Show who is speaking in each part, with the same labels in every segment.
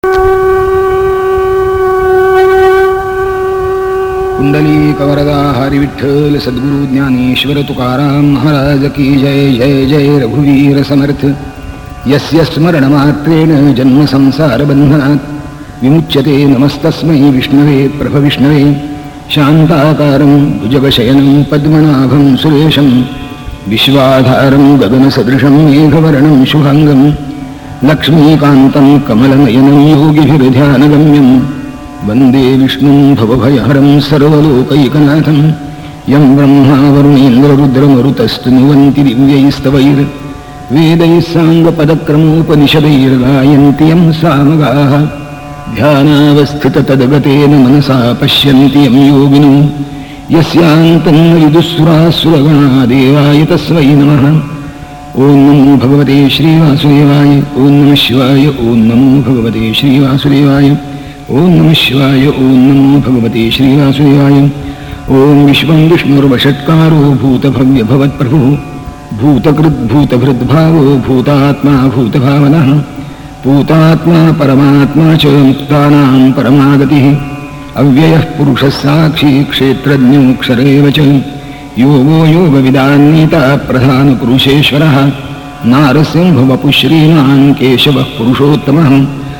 Speaker 1: कुंडली वरदा हरि विठ्ठल सद्गुरु ज्ञानेश्वर तुकाराम महाराज की जय. जय जय रघुवीर समर्थ. यस्य स्मरणमात्रेण जन्म संसार बंधनात् विमुच्यते. नमस्तस्मै विष्णवे प्रभविष्णवे. शांताकारं भुजगशयनं पद्मनाभं सुरेशं विश्वाधारं गगनसदृशं मेघवर्णं शुभांगं लक्ष्मीकान्तं कमलनयनं योगिभिर्ध्यानगम्यं वन्दे विष्णुं भवभयहरं सर्वलोकैकनाथं. यं ब्रह्मा वरुणेन्द्ररुद्रमरुतस्तुनुवन्ति दिव्यैस्तवैर्वेदैः साङ्गपदक्रमोपनिषदैर्गायन्ति यं सामगाः. ध्यानावस्थिततद्गतेन मनसा पश्यन्ति यं योगिनो यस्यान्तं न विदुःसुरासुरगणा. देवाय तस्मै नमः. ॐ नमो भगवते श्रीवासुदेवाय. ॐ नमः शिवाय. ॐ नमो भगवते श्रीवासुदेवाय. ॐ नमः शिवाय. ॐ नमो भगवते श्रीवासुदेवाय. ॐ विश्वं विष्णुर्वषट्कारो भूतभव्यभवत्प्रभुः भूतकृद्भूतभृद्भावो भूतात्मा भूतभावनः भूतात्मा परमात्मा च मुक्तानां परमागतिः. अव्ययः पुरुषः साक्षी क्षेत्रज्ञोऽक्षर एव च. योगो योगविदान्नीता प्रधानपुरुषेश्वरः. नारसिंहवपुः श्रीमान् केशवः पुरुषोत्तमः.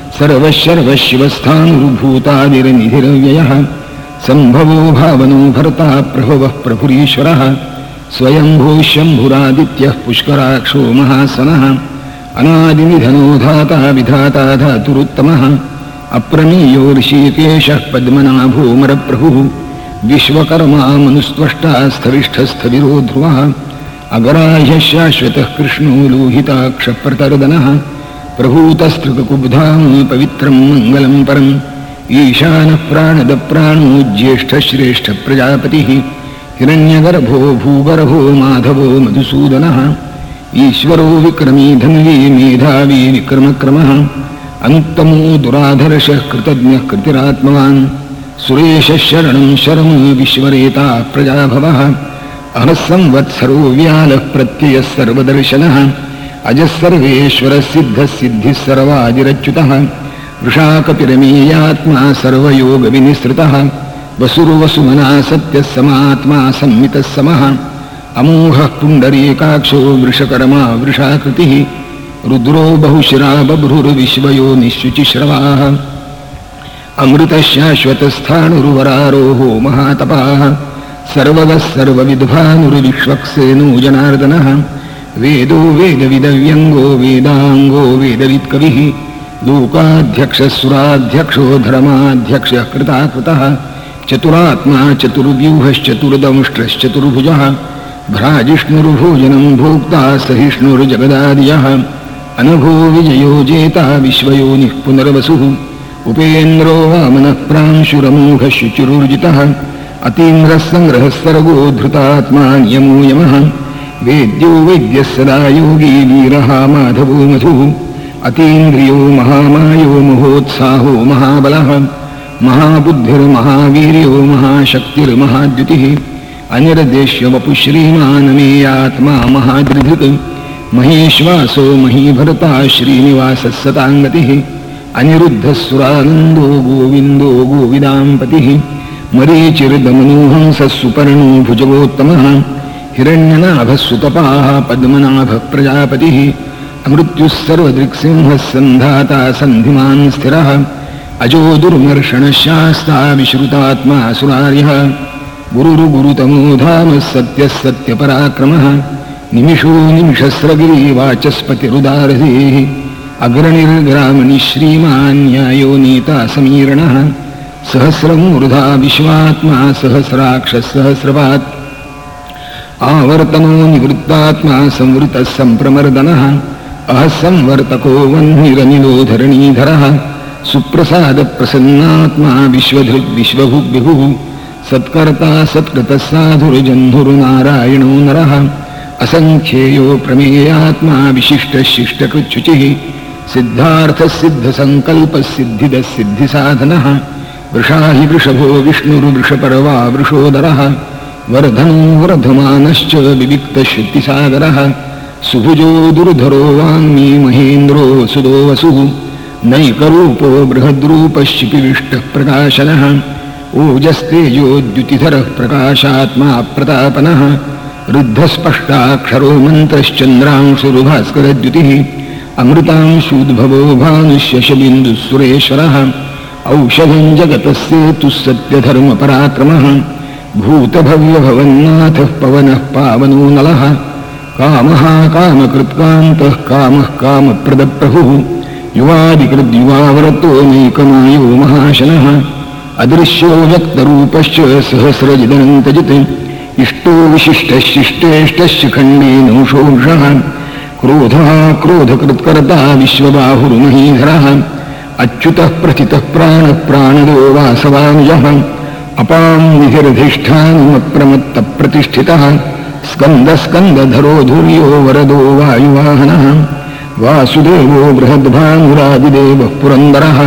Speaker 1: सर्वशर्वशिवस्थानुर्भूतादिर्निधिरव्ययः. सम्भवो भावनो भर्ता प्रभवः प्रभुरीश्वरः. स्वयंभो शम्भुरादित्यः पुष्कराक्षो महासनः. अनादिनिधनो धाता विधाता धातुरुत्तमः. अप्रमेयो ऋषिकेशः पद्मनाभो मरप्रभुः. विश्वकर्मा मनुस्त्वष्टा स्थविष्ठस्थविरो ध्रुवः. अगराह्यः शाश्वतः कृष्णो लोहिताक्षप्रतर्दनः. प्रभूतस्तृककुब्धां पवित्रं मङ्गलं परम्. ईशानः प्राणदप्राणो ज्येष्ठश्रेष्ठप्रजापतिः. हिरण्यगर्भो भूगर्भो माधवो मधुसूदनः. ईश्वरो विक्रमी धन्वी मेधावी विक्रमक्रमः. अनुत्तमो दुराधर्षः कृतज्ञः कृतिरात्मवान्. सुरेशः शरणं शर्म विश्वरेता प्रजाभवः. अहः संवत्सरो व्यालः प्रत्ययः सर्वदर्शनः. अजः सर्वेश्वरः सिद्धः सिद्धिः सर्वादिरच्युतः. वृषाकपिरमेयात्मा सर्वयोगविनिसृतः. वसुर्वसुमना सत्यः समात्मा संमितः समः. अमोघः पुण्डरीकाक्षो वृषकर्मा वृषाकृतिः. रुद्रो बहुशिरा बभ्रुर्विश्वयो निःशुचिश्रवाः. अमृतः शाश्वतस्थाणुर्वरारोहो महातपाः. सर्वगः सर्वविद्भानुर्विश्वक्सेनो जनार्दनः. वेदो वेदविदव्यङ्गो वेदाङ्गो वेदवित्कविः. लोकाध्यक्षः धर्माध्यक्षः कृताकृतः. चतुरात्मा चतुर्व्यूहश्चतुर्दंष्ट्रश्चतुर्भुजः. भ्राजिष्णुर्भोजनं भोक्ता सहिष्णुर्जगदादियः. अनघो विजयो जेता विश्वयोनिः पुनर्वसुः. उपेन्द्रो वामनः प्रांशुरमोघः शुचिरुर्जितः. अतीन्द्रः सङ्ग्रहः सर्गो धृतात्मा नियमो यमः. वेद्यो वैद्यः सदा योगी वीरः माधवो मधुः. अतीन्द्रियो महामायो महोत्साहो महाबलः. महाबुद्धिर्महावीर्यो महाशक्तिर्महाद्युतिः. अनिर्देश्य वपुः श्रीमानमेयात्मा महादृधृक्. महेश्वासो महीभर्ता श्रीनिवासः सताङ्गतिः. अनिरुद्धः सुरानन्दो गोविन्दो गोविदाम्पतिः. मरीचिर्दमनोहंसः सुपर्णो भुजगोत्तमः. हिरण्यनाभः सुतपाः पद्मनाभः प्रजापतिः. अमृत्युः सर्वदृक्सिंहः सन्धाता सन्धिमान् स्थिरः. अजो दुर्मर्षणः शास्ता विश्रुतात्मा सुरार्यः. गुरुर्गुरुतमो धामः सत्यः सत्यपराक्रमः. निमिषो निमिषस्रगिरिवाचस्पतिरुदारधेः. अग्रणिर्ग्रामणि श्रीमान् न्यायो नीता समीरणः. सहस्रमूर्धा विश्वात्मा सहस्राक्षः सहस्रपात्. आवर्तनो निवृत्तात्मा संवृतः सम्प्रमर्दनः. अहः संवर्तको वह्निरनिलो धरणीधरः. सुप्रसादप्रसन्नात्मा विश्वधृग्विश्वभुग्विभुः. सत्कर्ता सत्कृतः साधुर्जह्नुर्नारायणो नरः. असङ्ख्येयो प्रमेयात्मा विशिष्टः शिष्टकृच्छुचिः. सिद्धार्थः सिद्धसङ्कल्पः सिद्धिदः सिद्धिसाधनः. वृषा हि वृषभो विष्णुर्वृषपर्वा वृषोदरः. वर्धनो वर्धमानश्च विविक्तश्रुतिसागरः. सुभुजो दुर्धरो वाङ्मी महेन्द्रो सुदो वसुः. नैकरूपो बृहद्रूपश्चिपिविष्टः प्रकाशनः ओजस्तेजोद्युतिधरः प्रकाशात्मा प्रतापनः रुद्धस्पष्टाक्षरो मन्त्रश्चन्द्रांशुरुभास्करद्युतिः अमृतांशूद्भवो भानुष्यशबिन्दुः औषधं जगतस्येतुः सत्यधर्मपराक्रमः भूतभव्यभवन्नाथः पवनः पावनो नलः कामः कामकृत्कान्तः कामः कामप्रदप्रभुः युवादिकृद्युवावरतो नैकमायो महाशनः अदृश्यो व्यक्तरूपश्च सहस्रजिदनन्तजित् इष्टो विशिष्टशिष्टेष्टश्च खण्डेनोषोषः क्रोधः क्रोधकृत्कर्ता विश्वबाहुर्महीधरः अच्युतः प्रथितः प्राणः प्राणदो वासवानुजः अपां निधिरधिष्ठानमप्रमत्तप्रतिष्ठितः स्कन्दस्कन्दधरो धुर्यो वरदो वायुवाहनः वासुदेवो बृहद्भानुरादिदेवः पुरन्दरः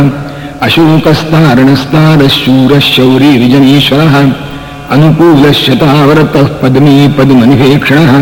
Speaker 1: अशोकस्तारणस्तारशूरः शौरीर्जनीश्वरः अनुकूलश्यतावरतः पद्मी पद्मनिभेक्षणः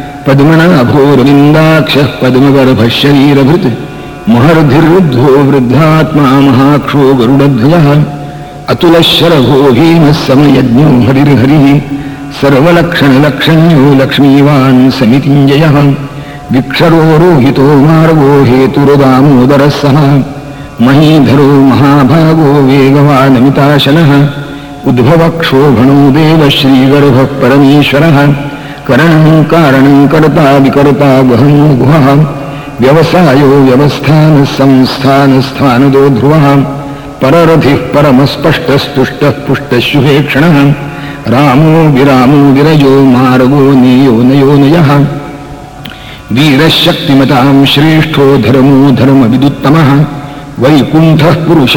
Speaker 1: पद्मनाभोरविन्दाक्षः पद्मगर्भः शरीरभृत् महर्धिर्वृद्धो वृद्धात्मा महाक्षो गरुडध्वजः अतुलशरभो भीमः समयज्ञो हरिर्हरिः सर्वलक्षणलक्षण्यो लक्ष्मीवान् समितिञ्जयः विक्षरो रोहितो मार्गो हेतुर्दामोदरः सः महीधरो महाभागो वेगवानमिताशनः उद्भवक्षोभणो देवः श्रीगर्भः परमेश्वरः करणं कारणं कर्ता विकर्ता गहनो गुहः व्यवसायो व्यवस्थानः संस्थानस्थानदो ध्रुवः पररथिः परमस्पष्टस्तुष्टः पुष्टशुभेक्षणः रामो विरामो विरजो मार्गो नेयो नयो नयः वीरशक्तिमतां श्रेष्ठो धर्मो धर्मविदुत्तमः वैकुण्ठः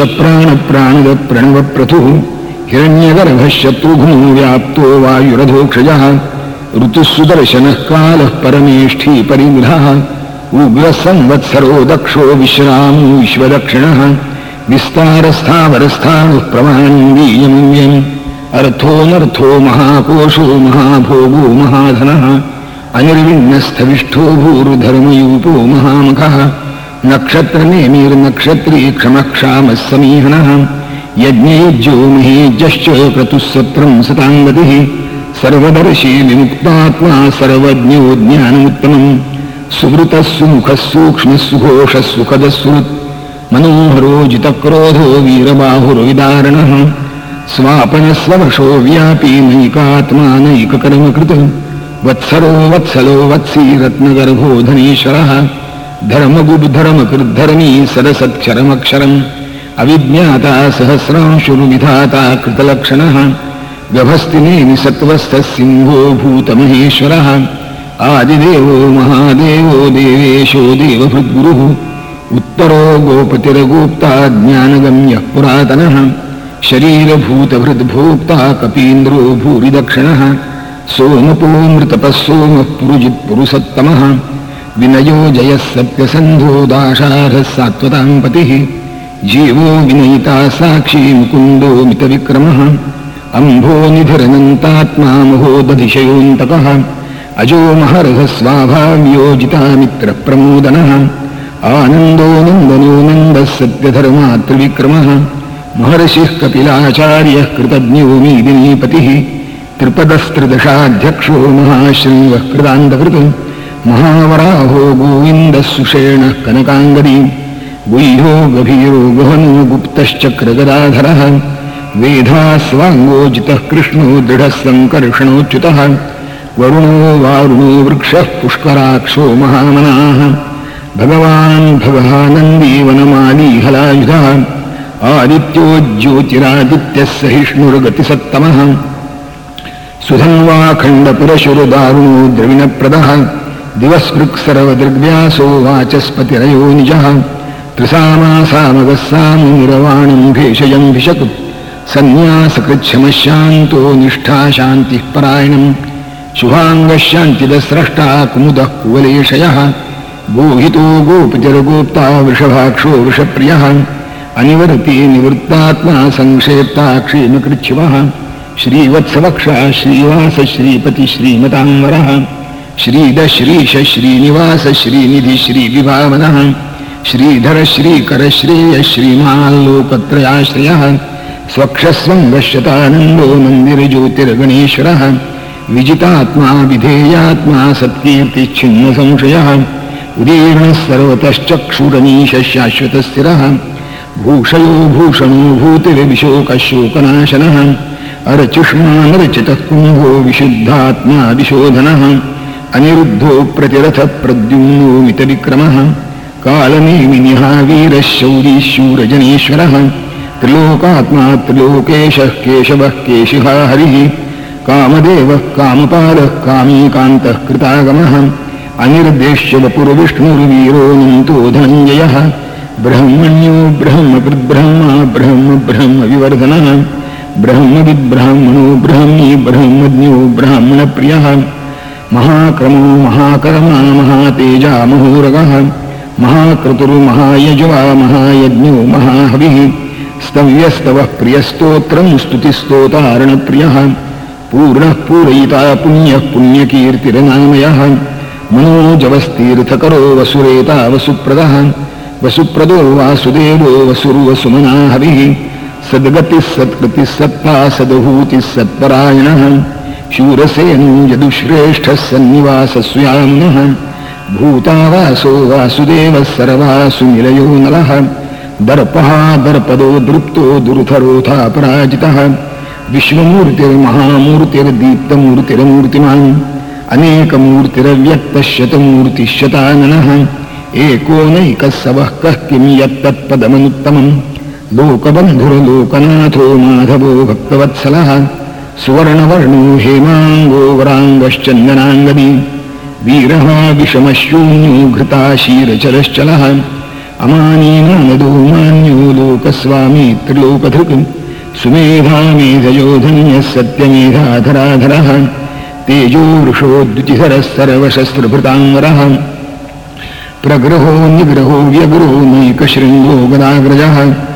Speaker 1: पुरुषप्राणप्राणदप्रणवप्रथुः हिरण्यगर्भः शत्रुघ्नो व्याप्तो वायुरधोक्षजः ऋतुः सुदर्शनः कालः परमेष्ठी परिग्रहः उग्रसंवत्सरो दक्षो विश्रामो विश्वदक्षिणः विस्तारस्थावरस्थाणुः प्रमाणीयमव्यम् अर्थोऽनर्थो महाकोशो महाभोगो महाधनः अनिर्विण्णस्थविष्ठो भूर्धर्मयूपो महामुखः नक्षत्रनेमिर्नक्षत्री क्षमक्षामः समीहनः यज्ञयुज्यो महेज्यश्च क्रतुः सत्रं सताङ्गतिः सर्वदर्शी विमुक्तात्मा सर्वज्ञो ज्ञानमुत्तमम् सुवृतः सुमुखः सूक्ष्मः सुघोषः सुखदः सुहृत् मनोहरो जितक्रोधो वीरबाहुर्विदारणः स्वापनस्ववशो व्यापी नैकात्मा नैककर्मकृत् वत्सरो वत्सलो वत्सी रत्नगर्भो धनीश्वरः धर्मगुब्धर्मकृद्धर्मी सरसत्क्षरमक्षरम् अविज्ञाता सहस्रांशुर्विधाता कृतलक्षणः गभस्तिनेमि सत्त्वस्थः सिंहो भूतमहेश्वरः आदिदेवो महादेवो देवेशो देवभृद्गुरुः उत्तरो गोपतिर्गोप्ता ज्ञानगम्यः पुरातनः शरीरभूतभृद्भोक्ता कपीन्द्रो भूरिदक्षिणः सोमपो मृतपः सोमः पुरुजित्पुरुषोत्तमः विनयो जयः सत्यसन्धो दाशार्हः सात्वतां पतिः जीवो विनयिता साक्षी मुकुन्दो मितविक्रमः अम्भो निधिरनन्तात्मा महोदधिशयोऽन्तकः अजो महर्हः स्वाभाव्योजितामित्रप्रमोदनः आनन्दो नन्दनो नन्दः सत्यधर्मात्रिविक्रमः महर्षिः कपिलाचार्यः कृतज्ञो मीदिनीपतिः त्रिपदस्त्रिदशाध्यक्षो महाशृङ्गः कृतान्तकृत् महावराहो गोविन्दः सुषेणः कनकाङ्गदी गुह्यो गभीरो गहनो गुप्तश्चक्रगदाधरः वेधास्वाङ्गोजितः कृष्णो दृढः सङ्कर्षणोच्युतः वरुणो वारुणो वृक्षः पुष्कराक्षो महामनाः भगवान् भगवानन्दी वनमाली हलायुधः आदित्यो ज्योतिरादित्यः सहिष्णुर्गतिसत्तमः सुधन्वाखण्डपुरशुरदारुणो द्रविणप्रदः दिवस्पृक्सर्वदृग्व्यासो वाचस्पतिरयो निजः त्रिसामासामगः सामुनिरवाणं भेषजं भिषक् सन्न्यासकृच्छमशान्तो निष्ठा शान्तिः परायणम् शुभाङ्गः शान्तिदस्रष्टा कुमुदः कुवलेशयः गोहितो गोपतिर्गोप्ता वृषभाक्षो वृषप्रियः अनिवर्ति निवृत्तात्मा संक्षेप्ता क्षेमकृच्छिवः श्रीवत्सवक्षा श्रीवास श्रीपति श्रीमतांवरः श्रीदश्रीश श्रीनिवास श्रीनिधि श्रीविभावनः श्रीधर श्रीकर श्रेय श्रीमाल्लोकत्रयाश्रयः स्वक्षस्वङ्गश्यतानन्दो नन्दिर्ज्योतिर्गणेश्वरः विजितात्मा विधेयात्मा सत्कीर्तिच्छिन्नसंशयः उदीर्णः सर्वतश्चक्षुरनीशः शाश्वतस्थिरः भूषयो भूषणो भूतिर्विशोकशोकनाशनः अरचुष्मानरचितः कुम्भो विशुद्धात्मा विशोधनः अनिरुद्धो प्रतिरथः प्रद्युम्नो मितविक्रमः कालनेमिनिः वीरः शौरी शूरजनेश्वरः त्रिलोकात्मा त्रिलोकेशः केशवः केशिः हरिः कामदेवः कामपालः कामीकान्तः कृतागमः अनिर्देश्य वपुर्विष्णुर्वीरोऽनन्तो धनञ्जयः ब्रह्मण्यो ब्रह्मकृद्ब्रह्मा ब्रह्म ब्रह्म विवर्धनः ब्रह्मविद्ब्राह्मणो ब्रह्मी ब्रह्मज्ञो ब्राह्मणप्रियः महाक्रमो महाकर्मा महातेजा महोरगः महाक्रतुर्महायज्वा महायज्ञो महाहविः स्तव्यस्तवः प्रियस्तोत्रं स्तुतिस्तोतारणप्रियः पूर्णः पूरयिता पुण्यः पुण्यकीर्तिर्नामयः मनोजवस्तीर्थकरो वसुरेता वसुप्रदः वसुप्रदो वासुदेवो वसुर्वसुमना हविः सद्गतिः सत्कृतिः सत्ता सदभूतिः सत्परायणः शूरसेनो यदुश्रेष्ठः सन्निवासस्याम्नः भूतावासो वासुदेवः सर्वासुनिलयो नरः दर्पः दर्पदो दृप्तो दुर्धरोऽथापराजितः विश्वमूर्तिर्महामूर्तिर्दीप्तमूर्तिर्मूर्तिमान् अनेकमूर्तिरव्यक्तः शतमूर्तिः शताननः एको नैकः सवः कः किं यत्तत्पदमनुत्तमम् लोकबन्धुर्लोकनाथो माधवो भक्तवत्सलः सुवर्णवर्णो हेमाङ्गो वराङ्गश्चन्दनाङ्गदी वीरः विषमशून्यो घृताशीरचलश्चलः अमानीमानदो मान्यो लोकस्वामी त्रिलोकधृक् सुमेधामेधयोधन्यः सत्यमेधाधराधरः तेजो वृषोद्युतिधरः सर्वशस्त्रभृताङ्गरः प्रग्रहो निग्रहो व्यग्रो नैकशृङ्गो गदाग्रजः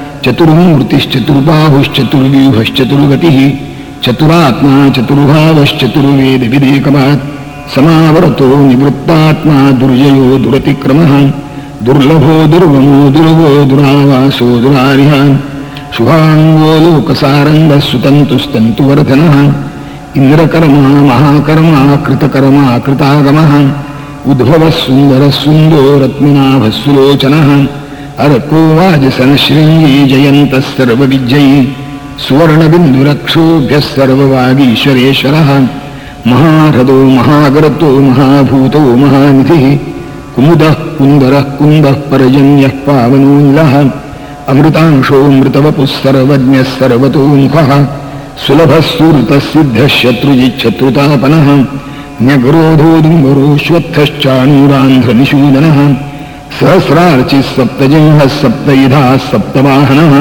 Speaker 1: चतुर्मूर्तिश्चतुर्बाहुश्चतुर्व्यूहश्चतुर्गतिः चतुरात्मा चतुर्भावश्चतुर्वेदविदेकमात् समावर्तो निवृत्तात्मा दुर्जयो दुरतिक्रमः दुर्लभो दुर्गमो दुर्गो दुरावासो दुरारिः शुभाङ्गो लोकसारङ्गः सुतन्तुस्तन्तुवर्धनः इन्द्रकर्मा महाकर्मा कृतकर्मा कृतागमः उद्भवः सुन्दरः सुन्दो रत्ननाभः सुलोचनः अर्को वाजसनशृङ्गी जयन्तः सर्वविजयी सुवर्णबिन्दुरक्षोभ्यः सर्ववागीश्वरेश्वरः महारथो महागर्तो महाभूतो महानिधिः कुमुदः कुन्दरः कुन्दः पर्जन्यः पावनोऽनिलः अमृतांशो मृतवपुः सर्वज्ञः सर्वतोमुखः सुलभः सुहृतः सिद्धः शत्रुजिच्छत्रुतापनः न्यग्रोधोदुम्बरोऽश्वत्थश्चाणूरान्ध्रनिषूदनः सहस्रार्चिः सप्तजिह्वः सप्तयुधाः सप्तवाहनः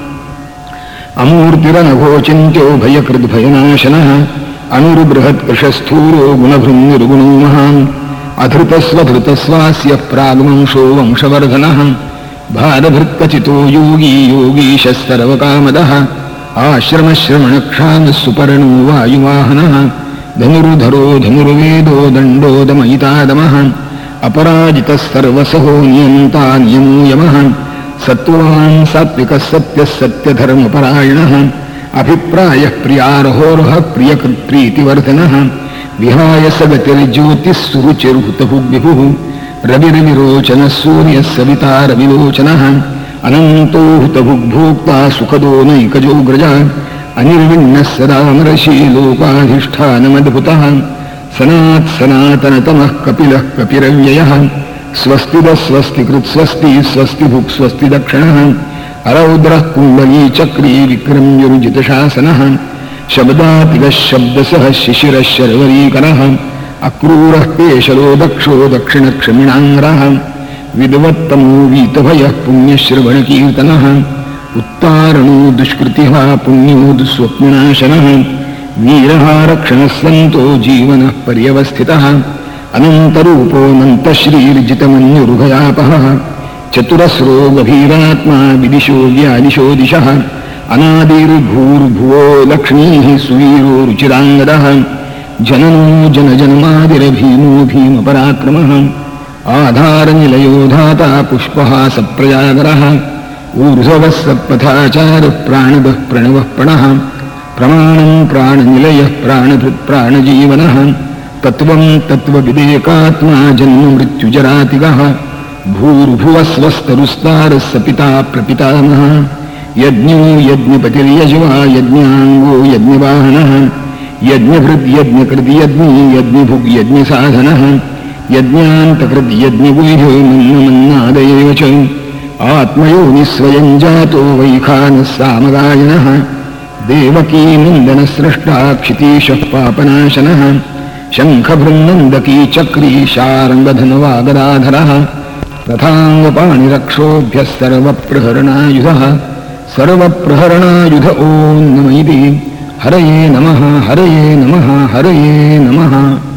Speaker 1: अमूर्तिरनघोचिन्त्यो भयकृद्भयनाशनः अणुर्बृहत्कृशस्थूरो गुणभृन्निर्गुणो महान् अधृतस्वधृतस्वास्य प्राग्वंशो वंशवर्धनः भारभृत्कचितो योगी योगीशः सर्वकामदः आश्रमश्रमणक्षामः सुपर्णो वायुवाहनः धनुर्धरो धनुर्वेदो दण्डो दमयितादमः अपराजितः सर्वसहो नियन्ता नियमो यमः सत्त्वान् सात्विकः सत्यः सत्यधर्मपरायणः अभिप्रायः प्रियार्होर्हः प्रियकृत्प्रीतिवर्धनः विहाय सगतिर्ज्योतिः सुरुचिर्हुतभुग्विभुः रविर्विरोचनः सूर्यः सविता रविलोचनः अनन्तो हुतभुग्भोक्ता सुखदो नैकजोग्रजः अनिर्विण्णः सदामर्षि लोकाधिष्ठानमद्भुतः सनात्सनातनतमः कपिलः कपिरव्ययः स्वस्तिदः स्वस्तिकृत्स्वस्ति स्वस्तिभुक् स्वस्ति दक्षिणः अरौद्रः कुण्डली चक्री विक्रम्युर्जितशासनः शब्दातिगः शब्दसः शिशिरः शर्वरीकरः अक्रूरः पेशलो दक्षो दक्षिणक्षमिणाङ्गरः विद्वत्तमो वीतभयः पुण्यश्रवणकीर्तनः उत्तारणो दुष्कृतिः पुण्यो दुःस्वप्ननाशनः वीरः रक्षणः सन्तो जीवनः पर्यवस्थितः अनन्तरूपोऽनन्तश्रीर्जितमन्युरुभयापहः चतुरस्रो गभीरात्मा विदिशो व्यादिशो दिशः अनादिर्भूर्भुवो लक्ष्मीः सुवीरो रुचिराङ्गदः जननो जनजन्मादिरभीमो भीमपराक्रमः आधारनिलयो धाता पुष्पहासप्रजागरः ऊर्ध्वः सत्पथाचारः प्राणदः प्रणवः प्रणः प्रमाणं प्राणनिलयः प्राणभृत् प्राणजीवनः तत्त्वं तत्त्वविदेकात्मा जन्ममृत्युजरातिगः भूर्भुवस्वस्तरुस्तारः स पिता प्रपितामहः यज्ञो यज्ञपतिर्यजवा यज्ञाङ्गो यज्ञवाहनः यज्ञभृद्यज्ञकृद्यज्ञी यज्ञभुग्यज्ञसाधनः यज्ञान्तकृद्यज्ञगुह्यो मन्नमन्नादयेव च आत्मयोनिस्वयं जातो वैखानः सामगायनः देवकी नन्दनस्रष्टा क्षितीशः पापनाशनः शङ्खभृन्नन्दकी चक्री शार्ङ्गधनुवागदाधरः तथाङ्गपाणिरक्षोभ्यः सर्वप्रहरणायुधः सर्वप्रहरणायुध ॐ नम इति हरये नमः हरये नमः हरये नमः।